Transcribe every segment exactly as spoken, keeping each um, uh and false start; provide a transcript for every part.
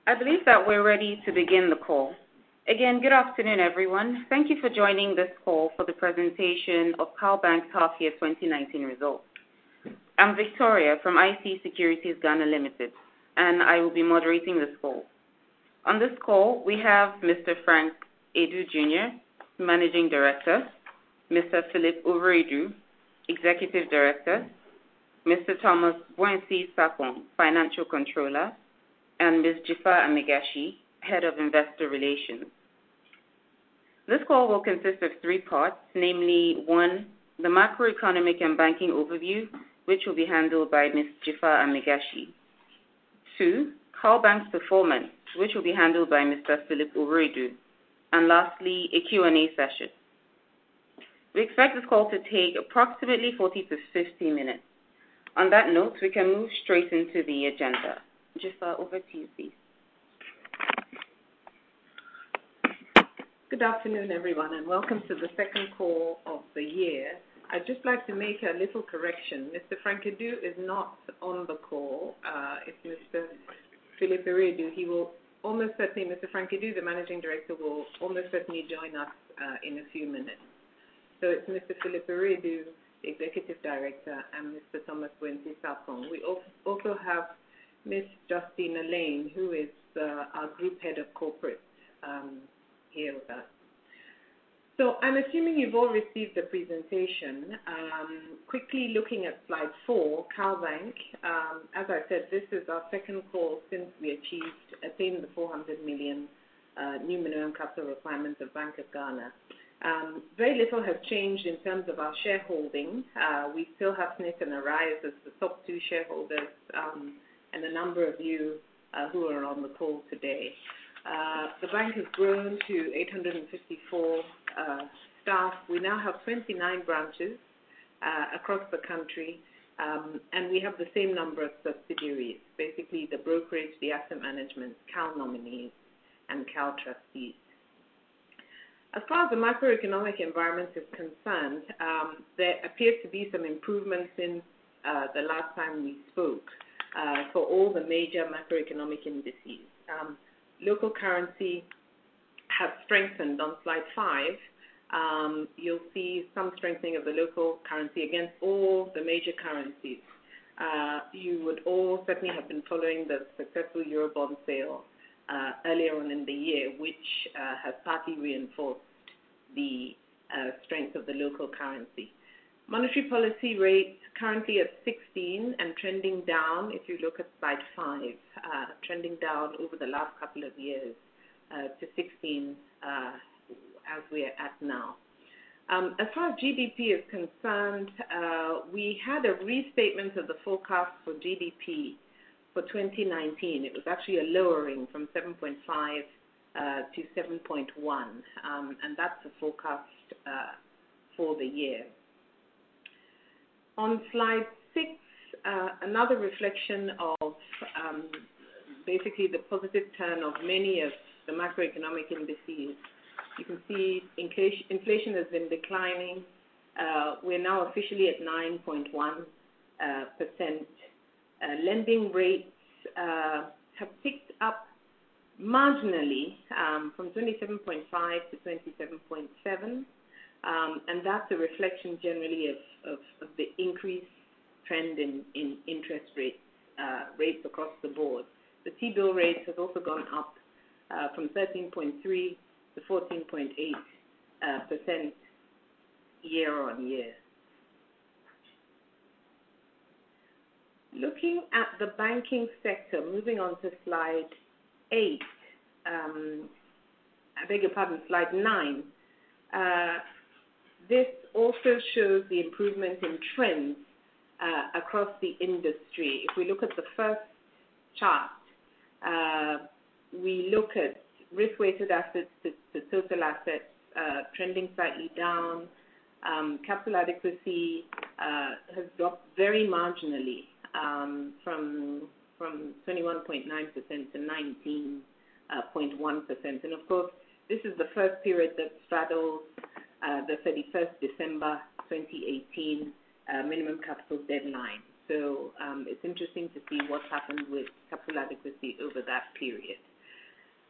I believe that we're ready to begin the call. Again, good afternoon, everyone. Thank you for joining this call for the presentation of Cal Bank's half-year twenty nineteen results. I'm Victoria from I C Securities Ghana Limited, and I will be moderating this call. On this call, we have Mister Frank Edu Junior, Managing Director, Mister Philip Uveredu, Executive Director, Mister Thomas Bwensi Sapon, Financial Controller, and Miz Jifa Amigashi, Head of Investor Relations. This call will consist of three parts, namely, one, the macroeconomic and banking overview, which will be handled by Miz Jifa Amigashi. Two, Cal Bank's performance, which will be handled by Mister Philip Uveredu. And lastly, a Q and A session. We expect this call to take approximately forty to fifty minutes. On that note, we can move straight into the agenda. Jifa, over to you, please. Good afternoon, everyone, and welcome to the second call of the year. I'd just like to make a little correction. Mister Frank Edu is not on the call. Uh, it's Mister Philip Uveredu. He will almost certainly, Mister Frank Edu, the Managing Director, will almost certainly join us uh, in a few minutes. So it's Mister Philip Uveredu, Executive Director, and Mister Thomas Bwensi Sapon. We also have Miz Justina Lane, who is uh, our Group Head of Corporate, um, here with us. So I'm assuming you've all received the presentation. Um, quickly looking at slide four, Cal Bank. Um, as I said, this is our second call since we achieved, attained the four hundred million uh, new minimum capital requirements of Bank of Ghana. Um, very little has changed in terms of our shareholding. Uh, we still have Smith and Arise as the top two shareholders, um, and a number of you uh, who are on the call today. Uh, the bank has grown to eight hundred fifty-four uh, staff. We now have twenty-nine branches uh, across the country, um, and we have the same number of subsidiaries, basically the brokerage, the asset management, Cal nominees, and Cal trustees. As far as the macroeconomic environment is concerned, um, there appears to be some improvement since uh, the last time we spoke uh, for all the major macroeconomic indices. Um, local currency has strengthened on slide five. Um, you'll see some strengthening of the local currency against all the major currencies. Uh, you would all certainly have been following the successful Eurobond sale Uh, earlier on in the year, which uh, has partly reinforced the uh, strength of the local currency. Monetary policy rate currently at sixteen and trending down, if you look at slide five, uh, trending down over the last couple of years uh, to sixteen uh, as we are at now. Um, as far as G D P is concerned, uh, we had a restatement of the forecast for G D P for twenty nineteen. It was actually a lowering from seven point five uh, to seven point one, um, and that's the forecast uh, for the year. On slide six, uh, another reflection of um, basically the positive turn of many of the macroeconomic indices. You can see inflation, inflation has been declining. Uh, we're now officially at nine point one percent. Uh, lending rates uh, have picked up marginally um, from twenty-seven point five to twenty-seven point seven, um, and that's a reflection generally of, of, of the increased trend in, in interest rates, uh, rates across the board. The T-bill rate has also gone up uh, from thirteen point three to fourteen point eight percent year on year. Looking at the banking sector, moving on to slide eight, um, I beg your pardon, slide nine. Uh, this also shows the improvement in trends uh, across the industry. If we look at the first chart, uh, we look at risk-weighted assets to, to total assets uh, trending slightly down. Um, capital adequacy uh, has dropped very marginally. Um, from from twenty-one point nine percent to nineteen point one percent. And of course, this is the first period that straddles uh, the thirty-first December twenty eighteen uh, minimum capital deadline. So um, it's interesting to see what's happened with capital adequacy over that period.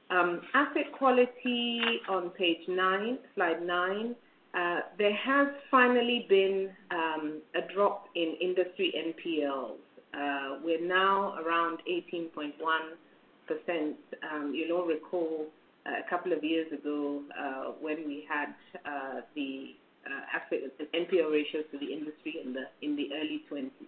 Um, asset quality on page nine, slide nine, uh, there has finally been um, a drop in industry N P Ls. Uh, we're now around eighteen point one percent. Um, you'll all recall uh, a couple of years ago uh, when we had uh, the uh, asset N P L ratios to the industry in the in the early twenties.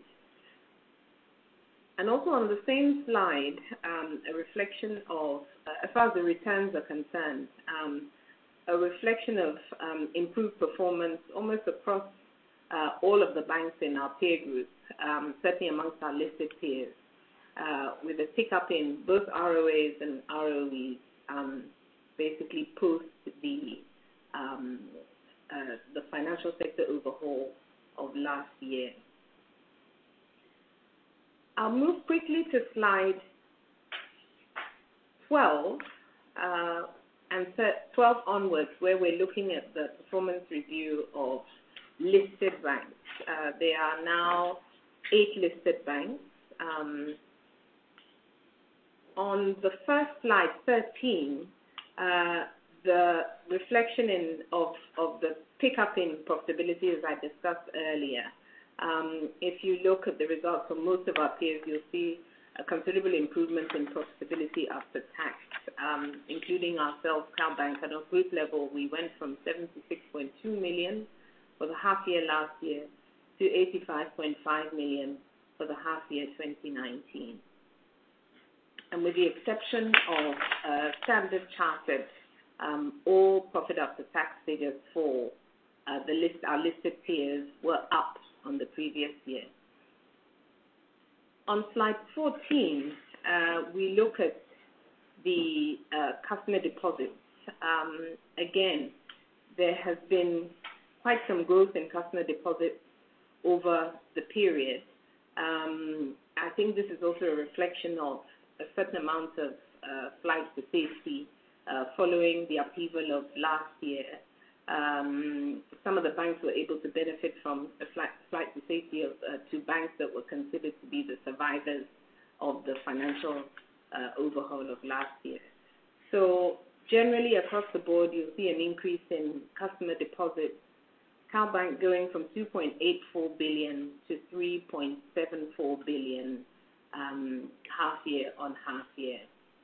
And also on the same slide, um, a reflection of, uh, as far as the returns are concerned, um, a reflection of um, improved performance almost across uh, all of the banks in our peer group, um, certainly amongst our listed peers, uh, with a tick up in both R O As and R O Es, um, basically post the um, uh, the financial sector overhaul of last year. I'll move quickly to slide twelve, uh, and twelve onwards, where we're looking at the performance review of listed banks. Uh, there are now eight listed banks. Um, on the first slide, thirteen, uh, the reflection in, of, of the pickup in profitability, as I discussed earlier. Um, if you look at the results of most of our peers, you'll see a considerable improvement in profitability after tax, um, including ourselves, CalBank. At a group level, we went from seventy-six point two million for the half year last year to eighty-five point five million for the half year twenty nineteen. And with the exception of uh, Standard Chartered, um, all profit after tax figures for uh, the list, our listed peers were up on the previous year. On slide fourteen, uh, we look at the uh, customer deposits. Um, again, there has been quite some growth in customer deposits over the period. Um, I think this is also a reflection of a certain amount of uh, flight to safety uh, following the upheaval of last year. Um, some of the banks were able to benefit from a flight, flight to safety of, uh, to banks that were considered to be the survivors of the financial uh, overhaul of last year. So generally across the board, you'll see an increase in customer deposits. CalBank going from two point eight four billion to three point seven four billion um, half year on half year.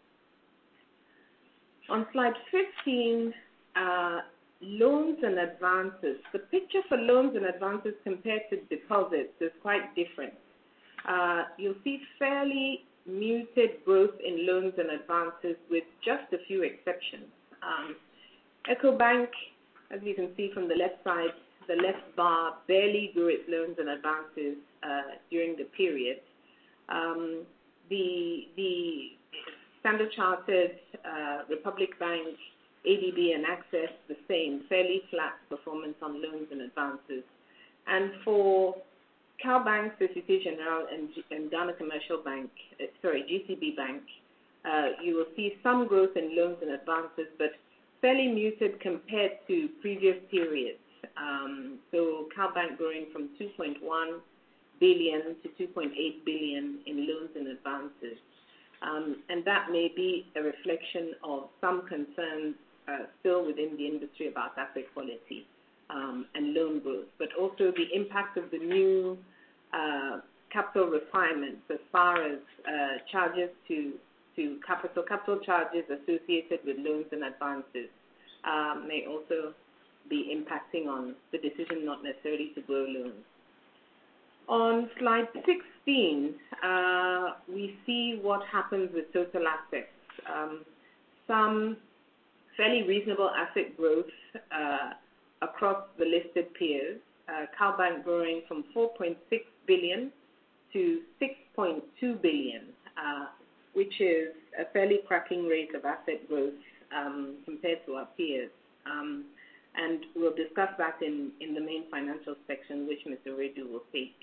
On slide fifteen, uh, loans and advances. The picture for loans and advances compared to deposits is quite different. Uh, you'll see fairly muted growth in loans and advances with just a few exceptions. Um, EcoBank, as you can see from the left side, the left bar barely grew its loans and advances uh, during the period. Um, the, the Standard Chartered, uh, Republic Bank, A D B and Access, the same, fairly flat performance on loans and advances. And for CalBank, Société Générale, and, and Ghana Commercial Bank, uh, sorry, G C B Bank, uh, you will see some growth in loans and advances, but fairly muted compared to previous periods. Um, so CalBank growing from two point one billion to two point eight billion in loans and advances. Um, and that may be a reflection of some concerns uh, still within the industry about asset quality um, and loan growth, but also the impact of the new uh, capital requirements as far as uh, charges to, to capital, capital charges associated with loans and advances um, may also be impacting on the decision not necessarily to grow loans. On slide sixteen, uh, we see what happens with total assets. Um, some fairly reasonable asset growth uh, across the listed peers. Uh, CalBank growing from four point six billion to six point two billion, uh, which is a fairly cracking rate of asset growth um, compared to our peers. Um, and we'll discuss that in, in the main financial section, which Mister Redu will take.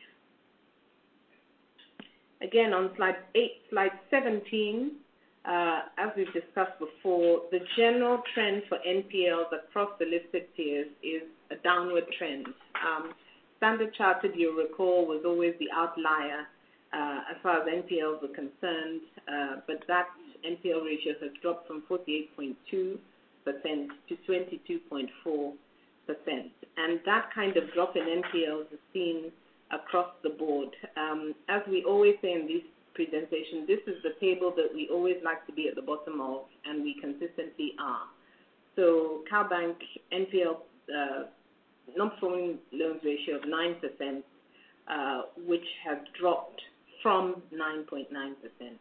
Again, on slide eight, slide seventeen, uh, as we've discussed before, the general trend for N P Ls across the listed peers is a downward trend. Um, Standard Chartered, you'll recall, was always the outlier uh, as far as N P Ls were concerned, uh, but that N P L ratio has dropped from forty-eight point two percent to twenty-two point four percent. And that kind of drop in N P Ls is seen across the board. Um, as we always say in these presentations, this is the table that we always like to be at the bottom of, and we consistently are. So CalBank N P L uh, non-performing loans ratio of nine percent, uh, which has dropped from nine point nine percent.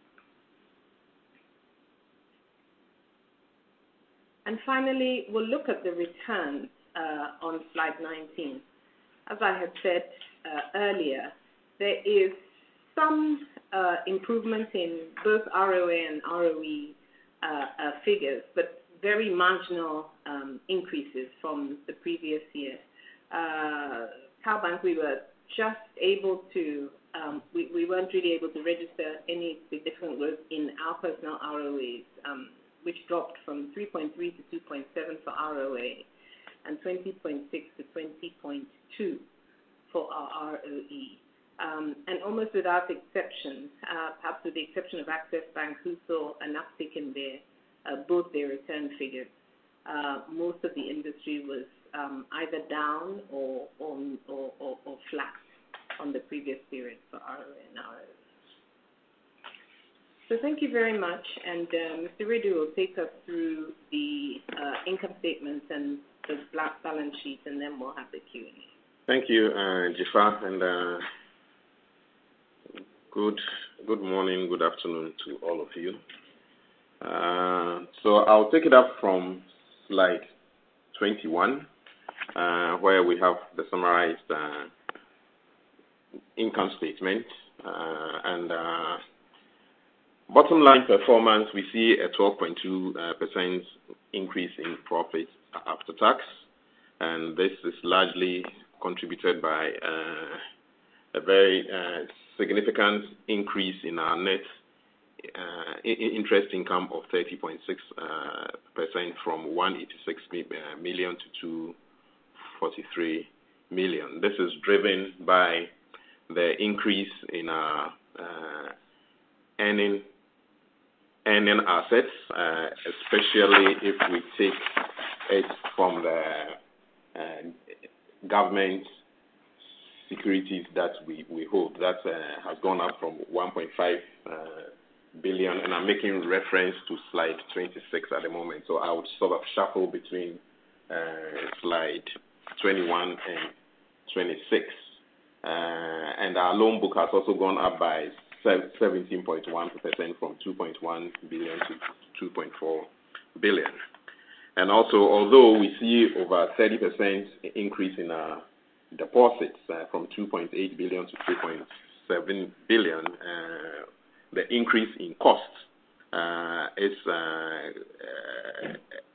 And finally, we'll look at the returns uh, on slide nineteen. As I had said uh, earlier, there is some uh, improvement in both R O A and R O E uh, uh, figures, but very marginal um, increases from the previous year. Uh, CalBank, we were just able to, um, we, we weren't really able to register any significant growth in our personal R O As, um, which dropped from three point three to two point seven for R O A and twenty point six to twenty point two for our R O E. Um, and almost without exception, uh, perhaps with the exception of Access Bank, who saw an uptick in their, uh, both their return figures, uh, most of the industry was um, either down or, or, or, or, or flat on the previous period for R O A and R O E. So thank you very much, and uh, Mister Redu will take us through the uh, income statements and the black balance sheet, and then we'll have the Q and A. Thank you, uh, Jifa, and uh, good good morning, good afternoon to all of you. Uh, so I'll take it up from slide twenty-one, uh, where we have the summarized uh, income statement, uh, and uh, bottom line performance, we see a twelve point two percent increase in profit after tax, and this is largely contributed by uh, a very uh, significant increase in our net uh, interest income of thirty point six percent from one hundred eighty-six million to two hundred forty-three million. This is driven by the increase in our uh, earning earning assets, uh, especially if we take it from the uh, government securities that we, we hold. That uh, has gone up from one point five uh, billion, and I'm making reference to slide twenty-six at the moment. So I would sort of shuffle between uh, slide twenty-one and twenty-six. Uh, and our loan book has also gone up by seventeen point one percent from two point one billion to two point four billion. And also, although we see over thirty percent increase in our deposits uh, from two point eight billion to three point seven billion, uh, the increase in costs uh, is uh, uh,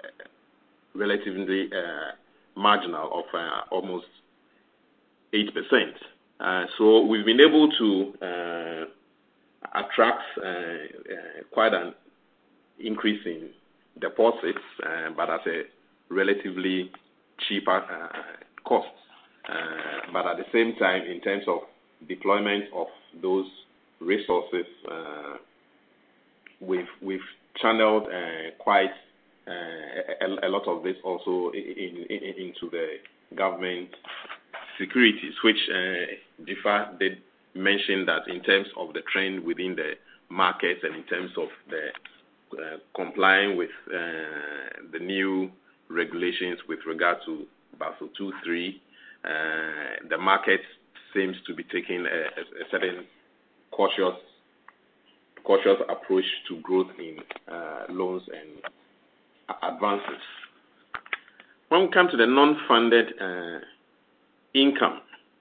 relatively uh, marginal of uh, almost eight percent. Uh, so we've been able to uh, attract uh, uh, quite an increase in deposits, uh, but at a relatively cheaper uh, cost. Uh, but at the same time, in terms of deployment of those resources, uh, we've we've channeled uh, quite uh, a, a lot of this also in, in, into the government securities, which uh, Jifa did mention that in terms of the trend within the markets and in terms of the uh, complying with uh, the new regulations with regard to Basel two three, uh, the market seems to be taking a, a certain cautious cautious approach to growth in uh, loans and advances. When we come to the non-funded uh, income,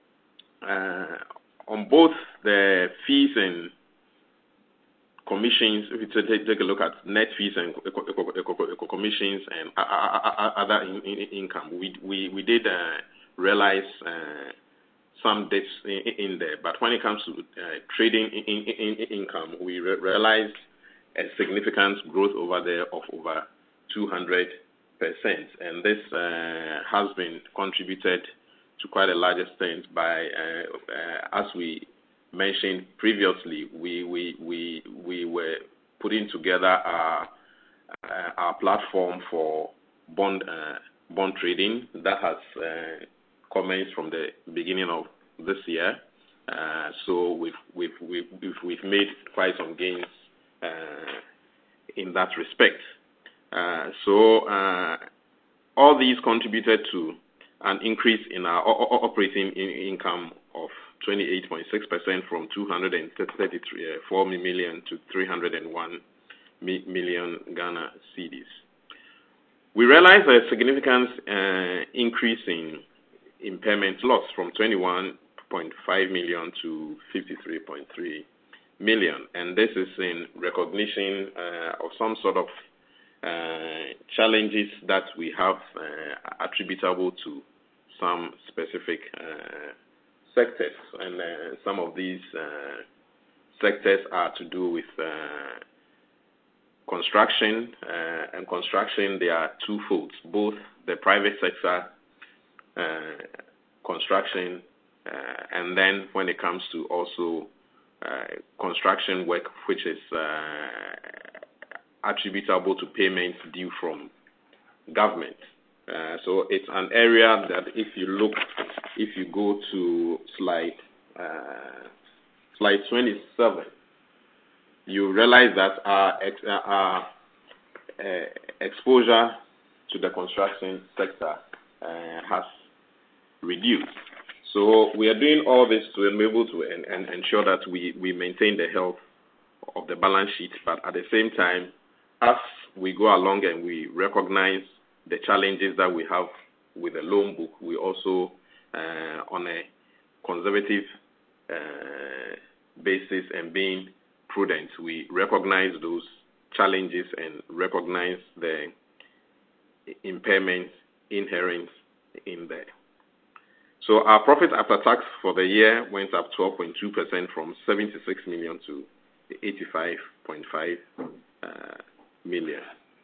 uh, on both the fees and commissions, if you take, take a look at net fees and commissions and other in, in income, we we we did uh, realize uh, some dips in, in there. But when it comes to uh, trading in, in, in income, we re- realized a significant growth over there of over two hundred percent, and this uh, has been contributed to quite a large extent by, uh, uh, as we mentioned previously, we we we we were putting together our, uh, our platform for bond uh, bond trading. That has uh, commenced from the beginning of this year. Uh, so we've, we've, we've, we've made quite some gains uh, in that respect. Uh, so uh, all these contributed to an increase in our operating income of twenty-eight point six percent from two hundred thirty-four million to three hundred one million Ghana cedis. We realized a significant uh, increase in impairment loss from twenty-one point five million to fifty-three point three million, and this is in recognition uh, of some sort of uh, challenges that we have uh, attributable to some specific uh, sectors, and uh, some of these uh, sectors are to do with uh, construction, uh, and construction, they are twofold, both the private sector uh, construction, uh, and then when it comes to also uh, construction work, which is uh, attributable to payments due from government. Uh, so it's an area that if you look, if you go to slide uh, slide twenty-seven, you realize that our, ex, uh, our uh, exposure to the construction sector uh, has reduced. So we are doing all this to be able to en- en- ensure that we, we maintain the health of the balance sheet, but at the same time, as we go along and we recognize the challenges that we have with the loan book, we also, uh, on a conservative uh, basis and being prudent, we recognize those challenges and recognize the impairments inherent in there. So our profit after tax for the year went up twelve point two percent from seventy-six million to eighty-five point five uh, million.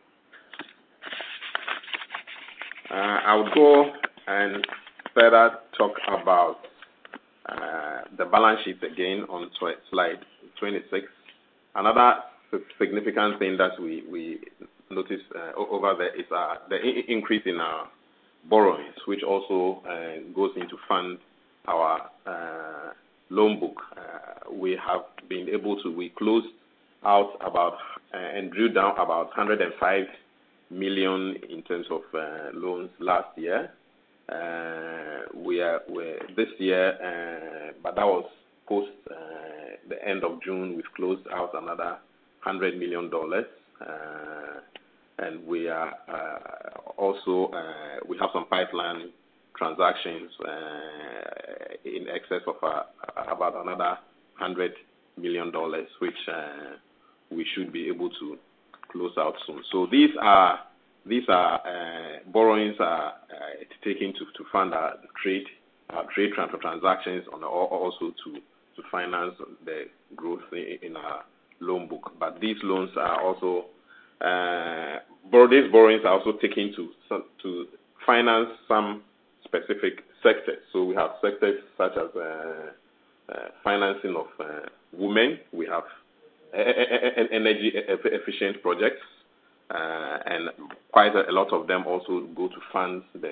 Uh, I'll go and further talk about uh, the balance sheet again on tw- slide twenty-six. Another significant thing that we, we noticed uh, over there is uh, the I- increase in our borrowings, which also uh, goes into fund our uh, loan book. Uh, we have been able to, we closed out about uh, and drew down about one hundred five million in terms of uh, loans last year. Uh, we are we're, this year, uh, but that was post uh, the end of June. We've closed out another one hundred million dollars, uh, and we are uh, also uh, we have some pipeline transactions uh, in excess of uh, about another one hundred million dollars, which uh, we should be able to close out soon. So these are these are uh, borrowings are uh, taken to, to fund our trade our trade transfer transactions, and also to to finance the growth in our loan book. But these loans are also uh, these borrowings are also taken to to finance some specific sectors. So we have sectors such as uh, uh, financing of uh, women. We have energy efficient projects, uh, and quite a lot of them also go to fund the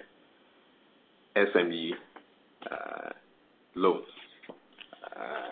S M E uh, loans. Uh,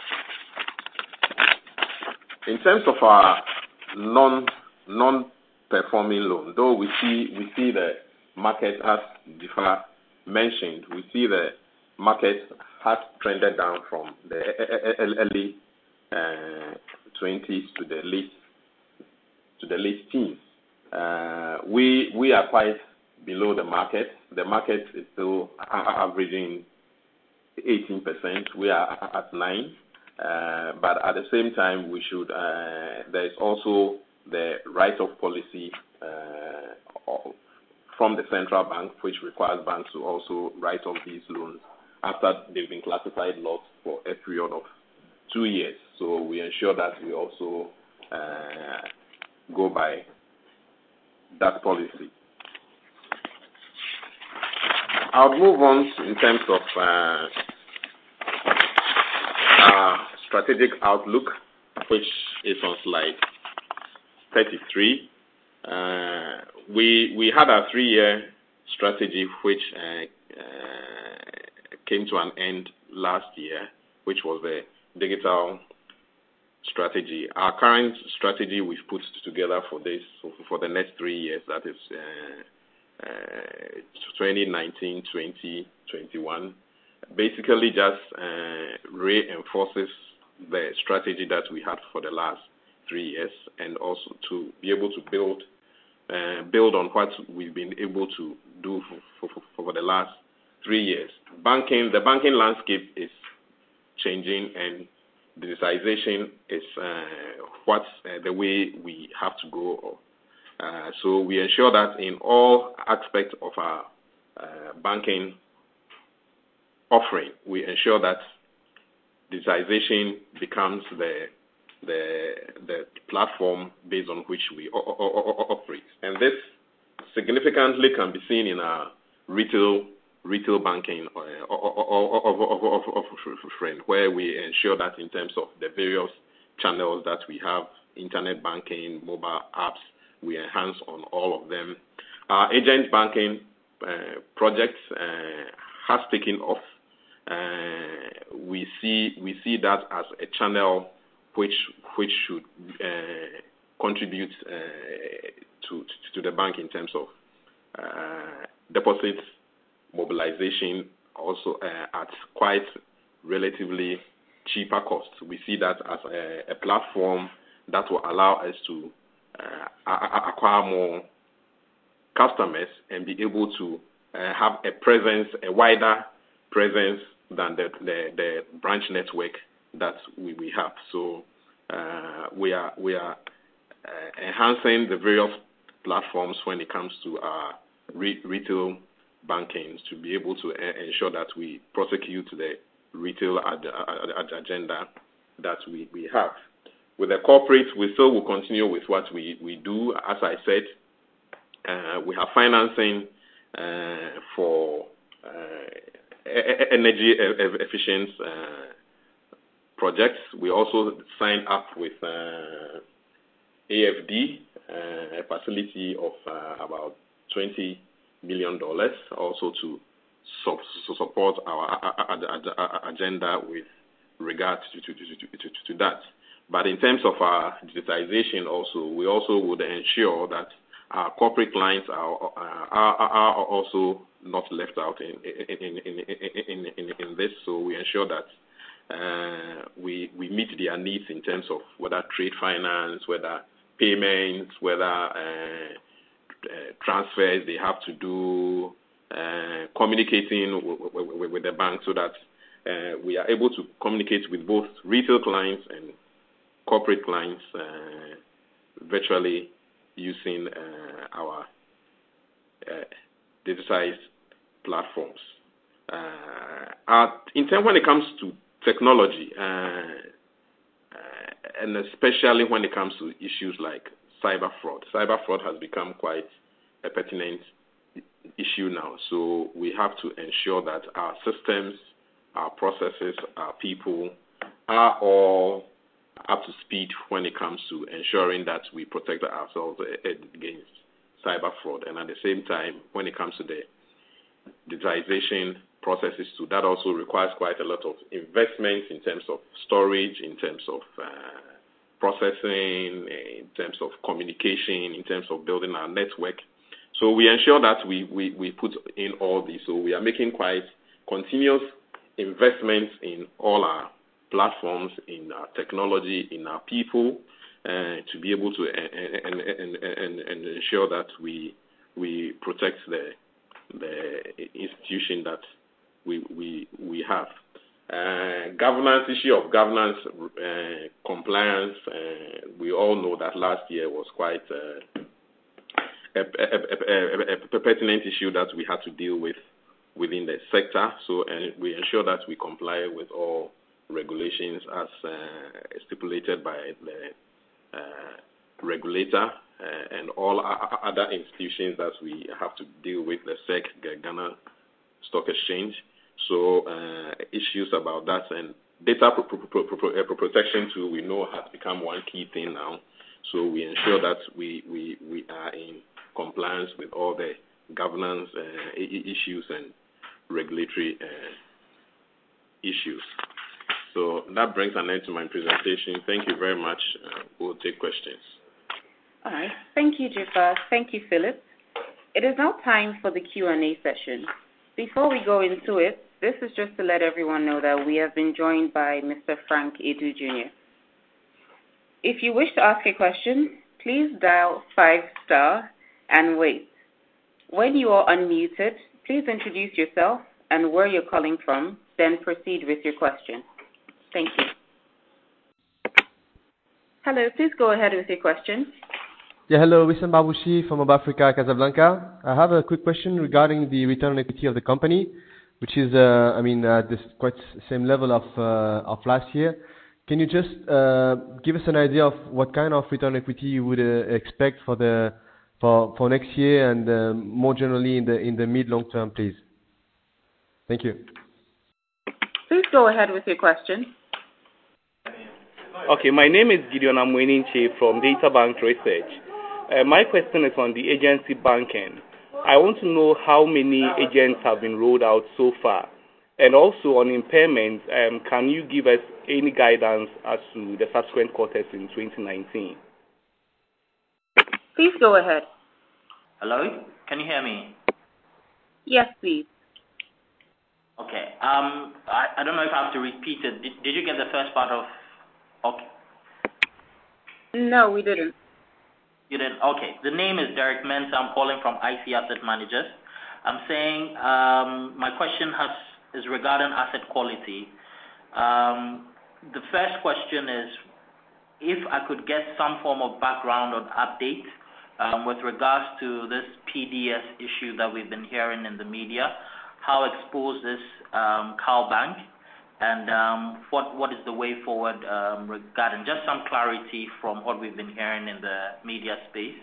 in terms of our non non performing loan, though we see we see the market, as Difa mentioned, we see the market has trended down from the early Uh, twenties to the late to the late teens. Uh, we we are quite below the market. The market is still averaging eighteen percent. We are at nine, uh, but at the same time, we should. Uh, there is also the write-off policy uh, from the central bank, which requires banks to also write off these loans after they've been classified loss for a period of two years. So we ensure that we also uh, go by that policy. I'll move on in terms of uh, our strategic outlook, which is on slide thirty-three. Uh, we we had our three-year strategy, which uh, uh, came to an end last year, which was the digital strategy. Our current strategy we've put together for this for the next three years, that is uh, uh, twenty nineteen to twenty twenty-one, basically just uh, reinforces the strategy that we had for the last three years, and also to be able to build uh, build on what we've been able to do for, for, for the last three years. Banking, the banking landscape is changing, and digitization is uh, what's uh, the way we have to go. Uh, so we ensure that in all aspects of our uh, banking offering, we ensure that digitization becomes the the the platform based on which we o- o- o- operate, and this significantly can be seen in our retail retail banking offering, where we ensure that in terms of the various channels that we have, internet banking, mobile apps, we enhance on all of them. Our agent banking uh, project uh, has taken off. Uh, we see we see that as a channel which which should uh, contribute uh, to to the bank in terms of uh, deposits, mobilization, also uh, at quite relatively cheaper cost. We see that as a, a platform that will allow us to uh, acquire more customers and be able to uh, have a presence, a wider presence than the, the, the branch network that we, we have. So uh, we are we are uh, enhancing the various platforms when it comes to our re- retail banking to be able to uh, ensure that we prosecute the retail ad- ad- agenda that we, we have. With the corporate, we still will continue with what we, we do. As I said, uh, we have financing uh, for uh, energy efficient uh, projects. We also signed up with uh, A F D, uh, a facility of uh, about twenty million dollars, also to, su- to support our agenda with regard to, to, to, to, to that. But in terms of our digitization, also we also would ensure that our corporate clients are are, are also not left out in in, in, in, in, in this. So we ensure that uh, we we meet their needs in terms of whether trade finance, whether payments, whether uh, Uh, transfers they have to do, uh, communicating w- w- w- with the bank, so that uh, we are able to communicate with both retail clients and corporate clients uh, virtually using uh, our uh, digitized platforms. Uh, our, in terms when it comes to technology, uh, uh, and especially when it comes to issues like cyber fraud. Cyber fraud has become quite a pertinent issue now. So we have to ensure that our systems, our processes, our people are all up to speed when it comes to ensuring that we protect ourselves against cyber fraud. And at the same time, when it comes to the digitization processes too, that also requires quite a lot of investment in terms of storage, in terms of uh, processing, in terms of communication, in terms of building our network. So we ensure that we, we, we put in all these. So we are making quite continuous investments in all our platforms, in our technology, in our people, uh, to be able to uh, and, and, and, and ensure that we we protect the the institution that we we we have. Uh, governance, issue of governance, uh, compliance, uh, we all know that last year was quite uh, a, a, a, a, a pertinent issue that we had to deal with within the sector. So uh, we ensure that we comply with all regulations as uh, stipulated by the uh, regulator uh, and all other institutions that we have to deal with, the S E C, the Ghana Stock Exchange. So uh, issues about that and data pro- pro- pro- pro- pro- protection tool we know has become one key thing now. So we ensure that we, we, we are in compliance with all the governance uh, issues and regulatory uh, issues. So that brings an end to my presentation. Thank you very much. Uh, we'll take questions. All right. Thank you, Jafar. Thank you, Philip. It is now time for the Q and A session. Before we go into it, this is just to let everyone know that we have been joined by Mister Frank Edu Junior If you wish to ask a question, please dial five star and wait. When you are unmuted, please introduce yourself and where you're calling from, then proceed with your question. Thank you. Hello, please go ahead with your question. Yeah, hello, Wissam Babouchi from Mob Africa, Casablanca. I have a quick question regarding the return on equity of the company, which is, uh, I mean, uh, this quite same level of uh, of last year. Can you just uh, give us an idea of what kind of return on equity you would uh, expect for the for for next year and uh, more generally in the in the mid long term, please? Thank you. Please go ahead with your question. Okay, my name is Gideon Amweninche from DataBank Research. Uh, my question is on the agency banking. I want to know how many agents have been rolled out so far. And also on impairments, um, can you give us any guidance as to the subsequent quarters in twenty nineteen? Please go ahead. Hello? Can you hear me? Yes, please. Okay. Um, I, I don't know if I have to repeat it. Did, did you get the first part of... Okay. No, we didn't. You didn't? Okay. The name is Derek Mensah. I'm calling from I C Asset Managers. I'm saying um, my question has is regarding asset quality. Um, the first question is if I could get some form of background or update um, with regards to this P D S issue that we've been hearing in the media, how exposed is um, CalBank, and um, what what is the way forward um, regarding just some clarity from what we've been hearing in the media space.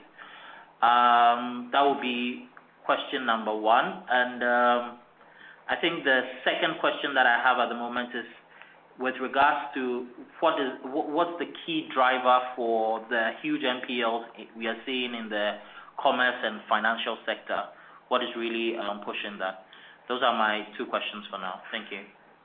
Um, that would be question number one. And um, I think the second question that I have at the moment is with regards to what is what's the key driver for the huge N P Ls we are seeing in the commerce and financial sector? What is really um, pushing that? Those are my two questions for now. Thank you.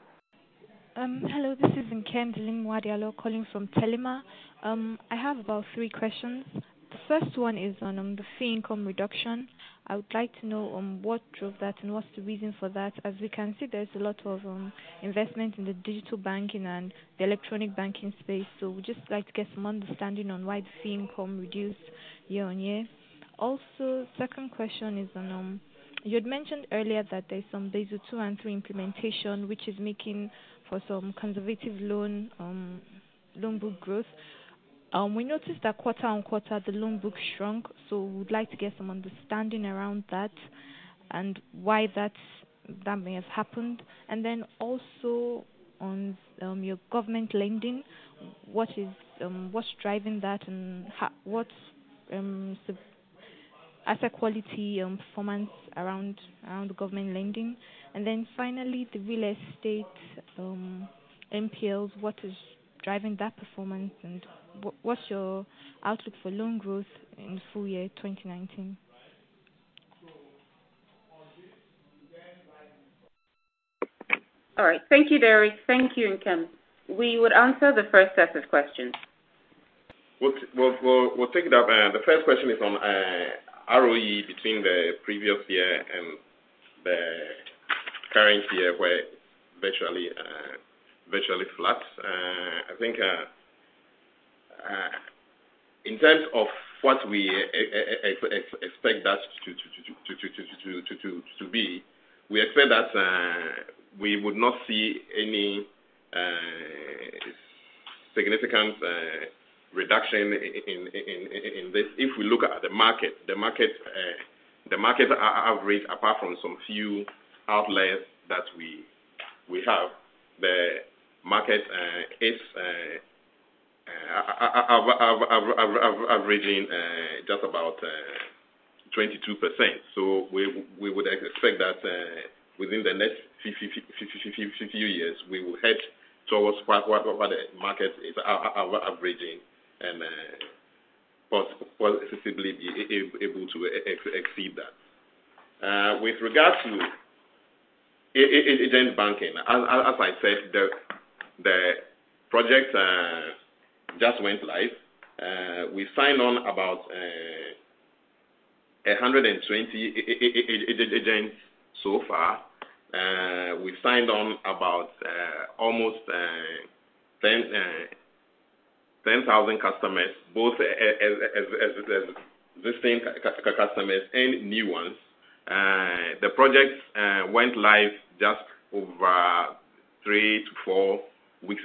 Um, hello, this is Nkem Dilimwadialo calling from Telima. Um, I have about three questions. The first one is on um, the fee income reduction. I would like to know um, what drove that and what's the reason for that. As we can see, there's a lot of um, investment in the digital banking and the electronic banking space. So we'd just like to get some understanding on why the fee income reduced year on year. Also, second question is on, um, you had mentioned earlier that there's some Basel two and three implementation, which is making for some conservative loan um, loan book growth. Um, we noticed that quarter on quarter the loan book shrunk, so we'd like to get some understanding around that and why that that may have happened. And then also on um, your government lending, what is um, what's driving that and how, what's um, the asset quality um, performance around around the government lending. And then finally the real estate um, N P Ls, what is driving that performance, and what, what's your outlook for loan growth in the full year twenty nineteen? All right. Thank you, Derek. Thank you, Nkem. We would answer the first set of questions. We'll, t- we'll, we'll, we'll take it up. Uh, the first question is on uh, R O E between the previous year and the current year, where virtually uh, virtually flat. Uh, I think uh, uh, in terms of what we ex- ex- expect that to to, to, to, to, to, to, to be, we expect that uh, we would not see any uh, significant uh, reduction in, in, in, in this. If we look at the market, the market, uh, the market average, apart from some few outliers that we we have, the market uh, is uh, uh, averaging uh, just about uh, twenty-two percent. So we we would expect that uh, within the next few years we will head towards what, what, what the market is averaging and uh, possibly be able to exceed that. Uh, with regard to agent banking, as, as I said, the, the project uh, just went live. Uh, we signed on about uh, one hundred twenty agents so far. Uh, we've signed on about uh, almost uh, ten thousand customers, both as, as, as, as existing customers and new ones. Uh, the project uh, went live just over three to four weeks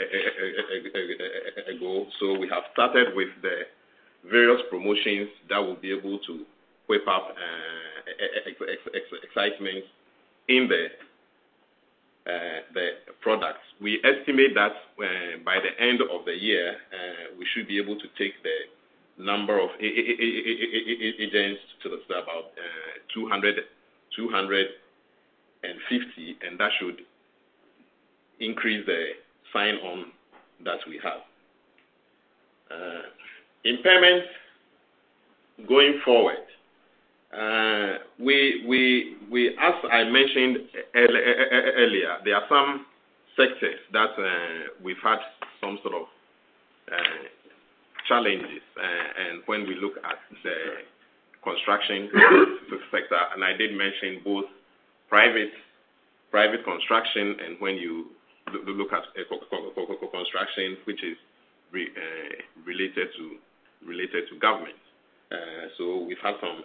ago. So we have started with the various promotions that will be able to whip up uh, ex ex ex excitement in the uh, the products. We estimate that uh, by the end of the year, uh, we should be able to take the number of agents to about uh, two hundred, two hundred fifty, and that should increase the sign-on that we have. Uh, impairment going forward. Uh, we, we, we, as I mentioned earlier, there are some sectors that uh, we've had some sort of uh, challenges, uh, and when we look at the construction sector, and I did mention both private private construction and when you look at construction, which is re, uh, related to related to government. Uh, so we've had some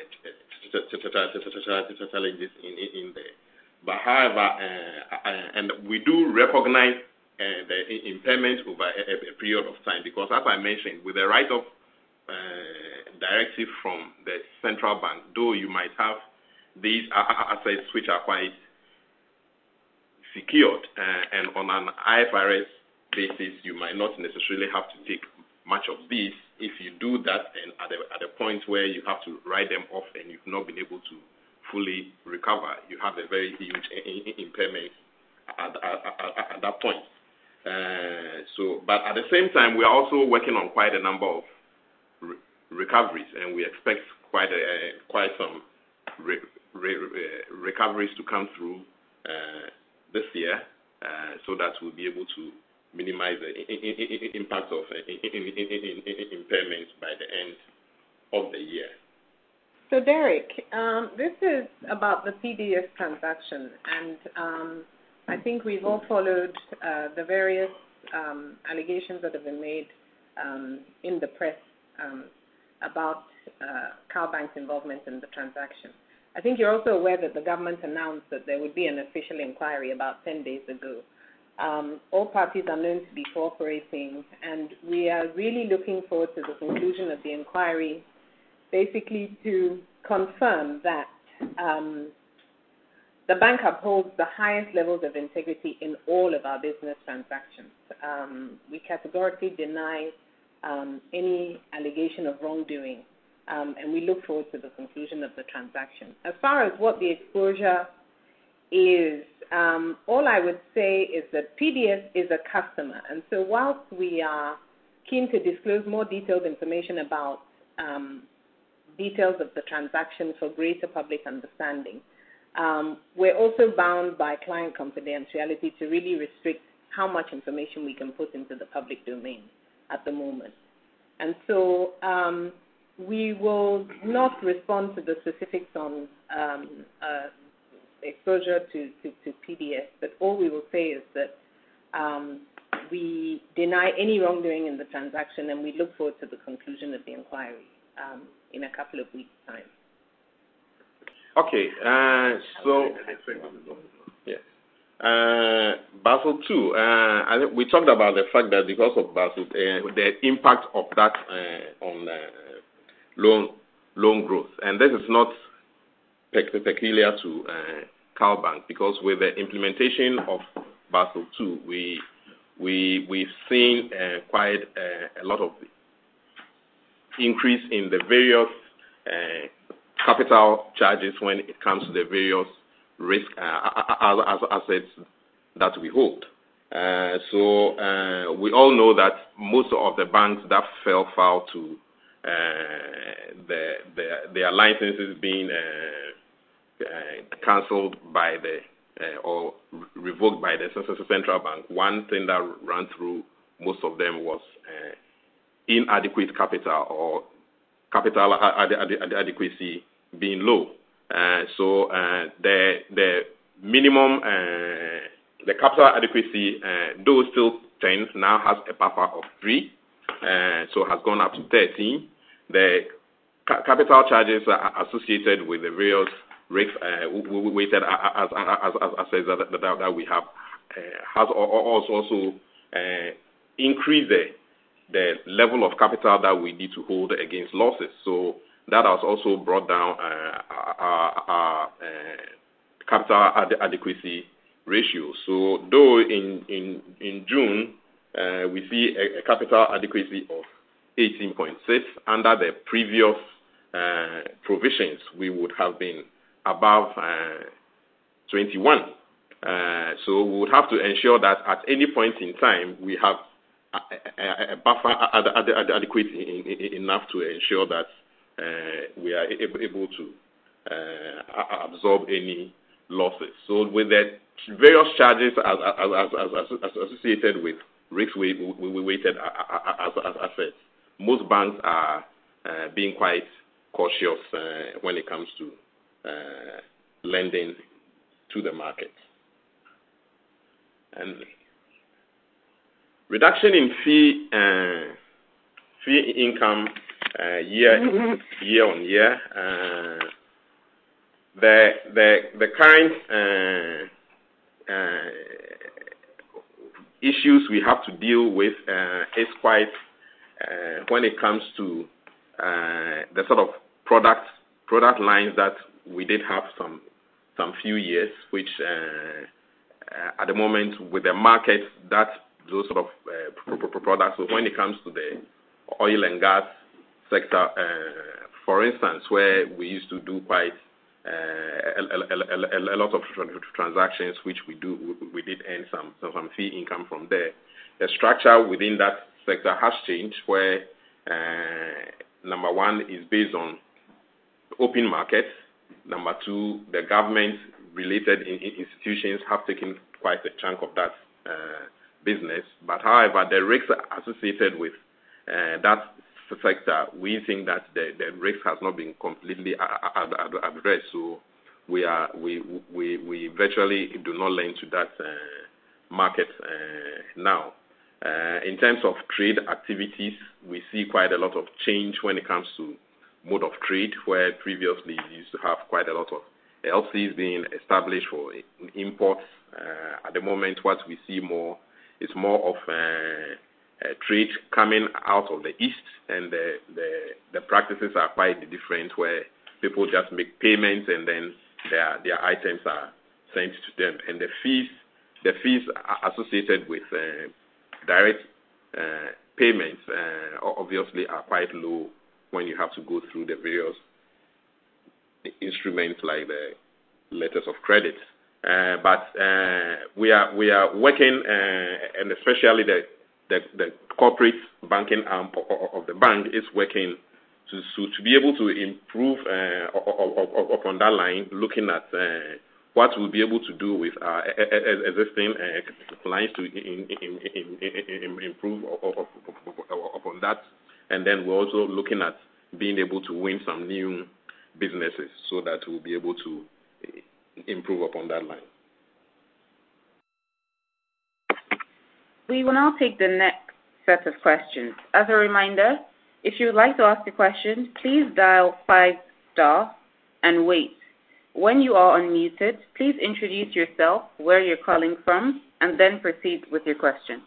uh, challenges in, in there. But however, uh, and we do recognize uh, the impairment over a, a period of time, because as I mentioned, with the write-off uh, directive from the central bank, though you might have these assets which are quite secured, uh, and on an I F R S basis, you might not necessarily have to take much of these. If you do that, and at the, at the point where you have to write them off and you've not been able to fully recover, you have a very huge impairment at, at, at, at that point. Uh, so, but at the same time, we are also working on quite a number of re recoveries, and we expect quite a, uh, quite some re re uh, recoveries to come through uh, this year, uh, so that we'll be able to minimize the impact of impairment by the end of the year. So, Derek, um, this is about the P D S transaction, and um, I think we've all followed uh, the various um, allegations that have been made um, in the press um, about uh, CalBank's involvement in the transaction. I think you're also aware that the government announced that there would be an official inquiry about ten days ago. Um, all parties are known to be cooperating, and we are really looking forward to the conclusion of the inquiry, basically to confirm that um, the bank upholds the highest levels of integrity in all of our business transactions. Um, we categorically deny um, any allegation of wrongdoing, um, and we look forward to the conclusion of the transaction. As far as what the exposure is, um, all I would say is that P D S is a customer, and so whilst we are keen to disclose more detailed information about um, details of the transaction for greater public understanding, um, we're also bound by client confidentiality to really restrict how much information we can put into the public domain at the moment. And so um, we will not respond to the specifics on um, uh, exposure to, to, to P D S, but all we will say is that um, we deny any wrongdoing in the transaction, and we look forward to the conclusion of the inquiry um, in a couple of weeks' time. Okay, uh, so yeah, uh, Basel two. Uh, I think we talked about the fact that because of Basel, uh, the impact of that uh, on uh, loan loan growth, and this is not peculiar to uh, CalBank, because with the implementation of Basel two, we we we've seen uh, quite uh, a lot of increase in the various uh, capital charges when it comes to the various risk uh, as assets that we hold. Uh, so uh, we all know that most of the banks that fell foul to uh, the, the, their licenses being uh, uh, cancelled by the uh, or revoked by the central bank, one thing that ran through most of them was uh, inadequate capital or capital ad- ad- ad- adequacy being low. Uh, so uh, the the minimum uh, the capital adequacy, uh, though still ten, now has a buffer of three, uh, so has gone up to thirteen. The ca- capital charges are associated with the various rates uh, weighted as as as assets that, that, that we have uh, has also also uh, increased the the level of capital that we need to hold against losses. So that has also brought down uh, our, our uh, capital ad- adequacy ratio. So though in in in June uh, we see a, a capital adequacy of eighteen point six, under the previous uh, provisions we would have been above uh, twenty-one. Uh, so we would have to ensure that at any point in time we have a, a, a buffer ad, ad, ad, adequate in, in, enough to ensure that uh, we are able, able to uh, absorb any losses. So with the various charges as, as, as, as, as associated with risk weighted assets, most banks are uh, being quite cautious uh, when it comes to uh, lending to the market. And reduction in fee uh, fee income uh, year year on year. Uh, the the the current uh, uh, issues we have to deal with uh, is quite uh, when it comes to uh, the sort of product product lines that we did have some some few years, which uh, uh, at the moment with the market that those sort of uh, products. So when it comes to the oil and gas sector, uh, for instance, where we used to do quite uh, a, a, a, a lot of transactions, which we do, we did earn some some fee income from there. The structure within that sector has changed, where uh, number one is based on open markets. Number two, the government-related institutions have taken quite a chunk of that uh, business. But however, the risks associated with uh, that sector, we think that the, the risk has not been completely addressed. So we are we we we virtually do not lend to that uh, market uh, now. Uh, in terms of trade activities, we see quite a lot of change when it comes to mode of trade, where previously you used to have quite a lot of L Cs being established for imports. Uh, at the moment, what we see more is more of uh, uh, trade coming out of the east, and the, the the practices are quite different, where people just make payments and then their their items are sent to them, and the fees the fees associated with uh, direct uh, payments uh, obviously are quite low when you have to go through the various instruments like the letters of credit. Uh, but uh, we are we are working, uh, and especially the, the the corporate banking arm of the bank is working to to, to be able to improve uh, upon that line, looking at uh, what we'll be able to do with our existing uh, lines to in, in, in, in improve upon that. And then we're also looking at being able to win some new businesses so that we'll be able to improve upon that line. We will now take the next set of questions. As a reminder, if you would like to ask a question, please dial five star and wait. When you are unmuted, please introduce yourself, where you're calling from, and then proceed with your question.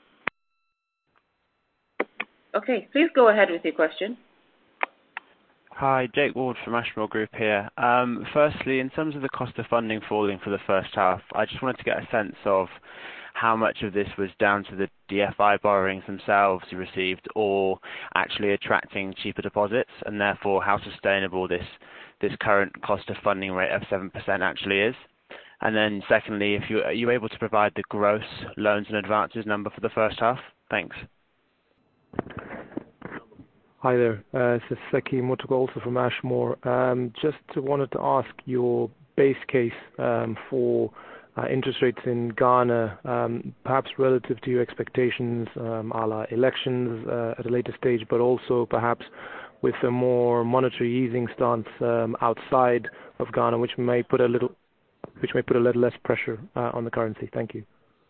Okay, please go ahead with your question. Hi, Jake Ward from Ashmore Group here. Um, firstly, in terms of the cost of funding falling for the first half, I just wanted to get a sense of how much of this was down to the D F I borrowings themselves you received, or actually attracting cheaper deposits, and therefore how sustainable this this current cost of funding rate of seven percent actually is. And then secondly, if you are you able to provide the gross loans and advances number for the first half? Thanks. Hi there. Uh, this is Seki Motoko, also from Ashmore. Um, just wanted to ask your base case um, for uh, interest rates in Ghana, um, perhaps relative to your expectations, um, a la elections uh, at a later stage, but also perhaps with a more monetary easing stance um, outside of Ghana, which may put a little, which may put a little less pressure uh, on the currency. Thank you.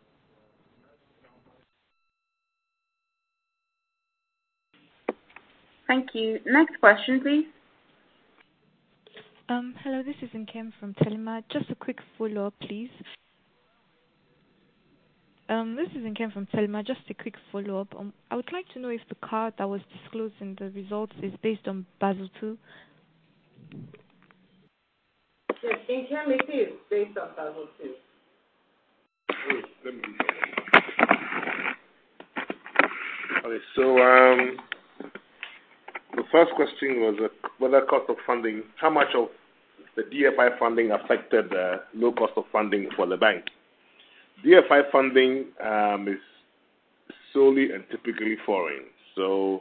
Thank you. Next question, please. Um, hello, this is Nkem from Telema. Just a quick follow-up, please. Um, this is Nkem from Telema. Just a quick follow-up. Um, I would like to know if the card that was disclosed in the results is based on Basel two. Yes, Nkem, it is based on Basel two. Okay, so um, the first question was uh, whether cost of funding, how much of the D F I funding affected the low cost of funding for the bank. D F I funding um, is solely and typically foreign, so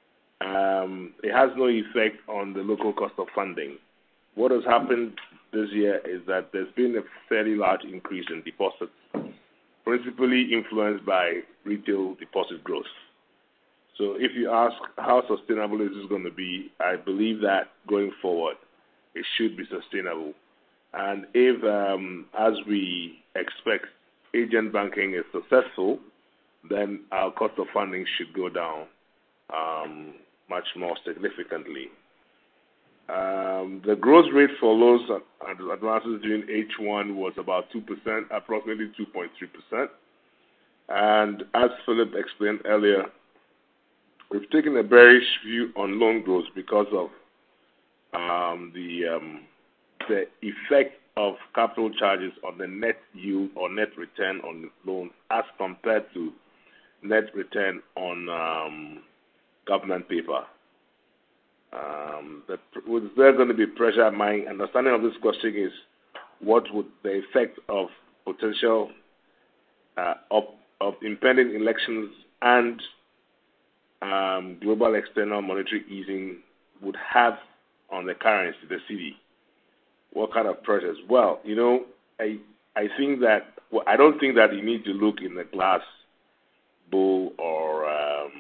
um, it has no effect on the local cost of funding. What has happened this year is that there's been a fairly large increase in deposits, principally influenced by retail deposit growth. So if you ask how sustainable is this going to be, I believe that going forward, it should be sustainable. And if, um, as we expect, agent banking is successful, then our cost of funding should go down um, much more significantly. Um, the growth rate for loans and advances during H one was about two percent, approximately two point three percent. And as Philip explained earlier, we've taken a bearish view on loan growth because of um, the um, the effect of capital charges on the net yield or net return on loans as compared to net return on um, government paper. Um, the, was there going to be pressure? My understanding of this question is what would the effect of potential uh, of, of impending elections and um, global external monetary easing would have on the currency, the cedi? What kind of pressures? Well, you know, I I think that well, I don't think that you need to look in the glass bowl or um,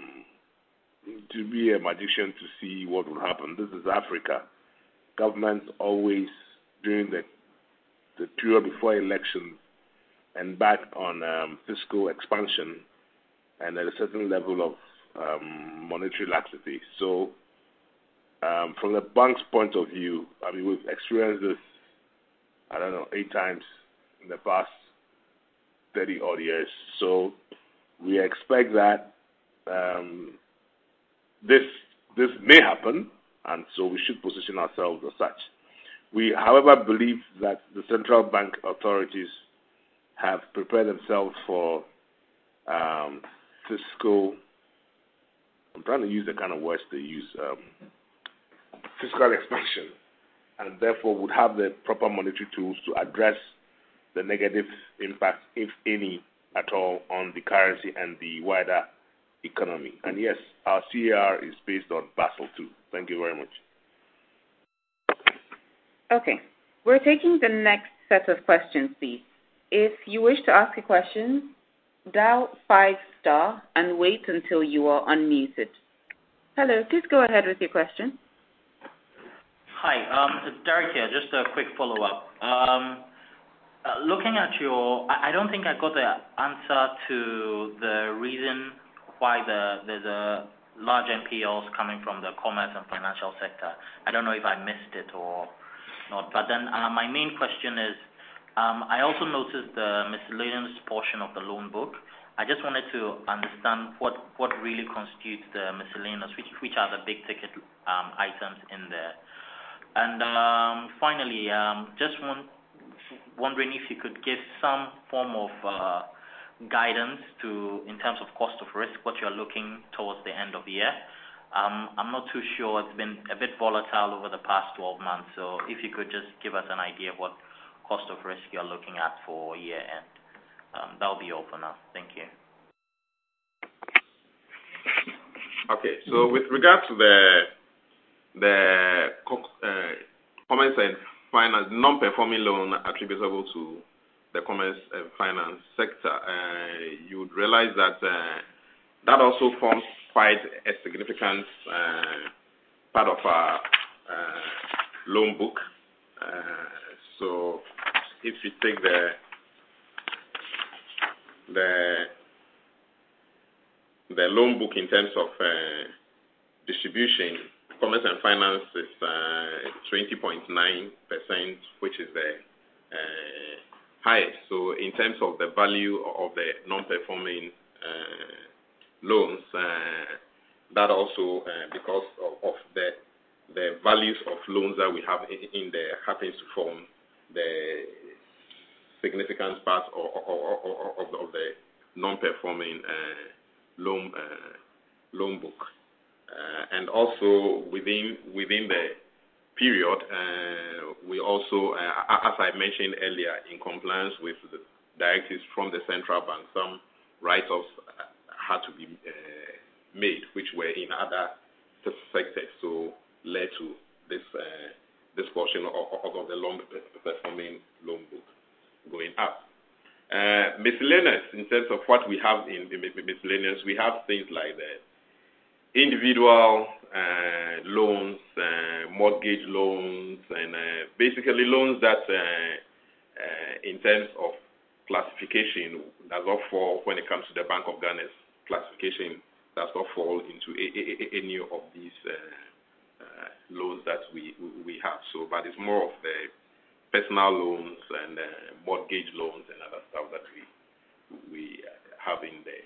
to be a magician to see what will happen. This is Africa. Governments always, during the the period before elections, embark on um, fiscal expansion and at a certain level of um, monetary laxity. So, um, from the bank's point of view, I mean, we've experienced this, I don't know, eight times in the past thirty odd years. So, we expect that um, this this may happen, and so we should position ourselves as such. We, however, believe that the central bank authorities have prepared themselves for um, fiscal, I'm trying to use the kind of words they use, um, fiscal expansion, and therefore would have the proper monetary tools to address the negative impact, if any, at all, on the currency and the wider economy. And yes, our C A R is based on Basel two. Thank you very much. Okay. We're taking the next set of questions, please. If you wish to ask a question, dial five star and wait until you are unmuted. Hello, please go ahead with your question. Hi, um, it's Derek here. Just a quick follow-up. Um, uh, looking at your, I, I don't think I got the answer to the reason why the there's a large N P Ls coming from the commerce and financial sector. I don't know if I missed it or not. But then uh, my main question is, um, I also noticed the miscellaneous portion of the loan book. I just wanted to understand what, what really constitutes the miscellaneous, which, which are the big ticket um, items in there. And um, finally, um, just want, wondering if you could give some form of uh, guidance to, in terms of cost of risk, what you're looking towards the end of the year. Um, I'm not too sure. It's been a bit volatile over the past twelve months. So if you could just give us an idea of what cost of risk you're looking at for year end. Um, that'll be all for now. Thank you. Okay, so with regard to the the uh, commerce and finance non-performing loan attributable to the commerce and finance sector, uh, you would realize that uh, that also forms quite a significant uh, part of our uh, loan book. Uh, so if you take the the the loan book in terms of uh, distribution, commerce and finance is uh, twenty point nine percent, which is the uh, highest. So in terms of the value of the non-performing uh, loans, uh, that also uh, because of, of the the values of loans that we have in, in there happens to form the significant part of, of, of, of the non-performing uh, loan uh, loan book. Uh, and also within within the period, uh, we also, uh, as I mentioned earlier, in compliance with the directives from the central bank, some write-offs had to be uh, made, which were in other sectors, so led to this uh, this portion of, of, of the loan performing loan book going up. Uh, miscellaneous, in terms of what we have in, in miscellaneous, we have things like the individual uh, loans, uh, mortgage loans, and uh, basically loans that, uh, uh, in terms of classification, does not fall when it comes to the Bank of Ghana's classification, does not fall into a, a, a, any of these uh, uh, loans that we we have. So, but it's more of the personal loans and uh, mortgage loans and other stuff that we we have in there.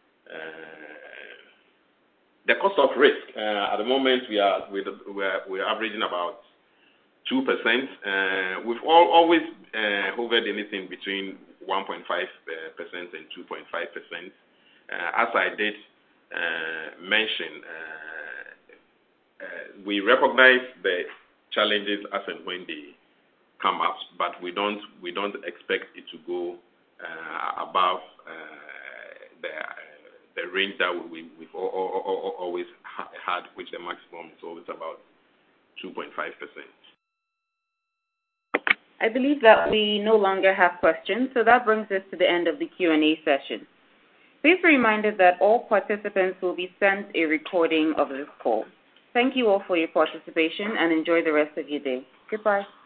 Uh, the cost of risk uh, at the moment we are we are we're averaging about two percent. Uh, we've all, always uh, hovered anything between one point five percent and two point five percent. Uh, as I did uh, mention, uh, uh, we recognize the challenges as and when they come up, but we don't we don't expect it to go uh, above uh, the uh, the range that we, we've all, all, all, always had, which the maximum is always about two point five percent. I believe that we no longer have questions, so that brings us to the end of the Q and A session. Please be reminded that all participants will be sent a recording of this call. Thank you all for your participation and enjoy the rest of your day. Goodbye.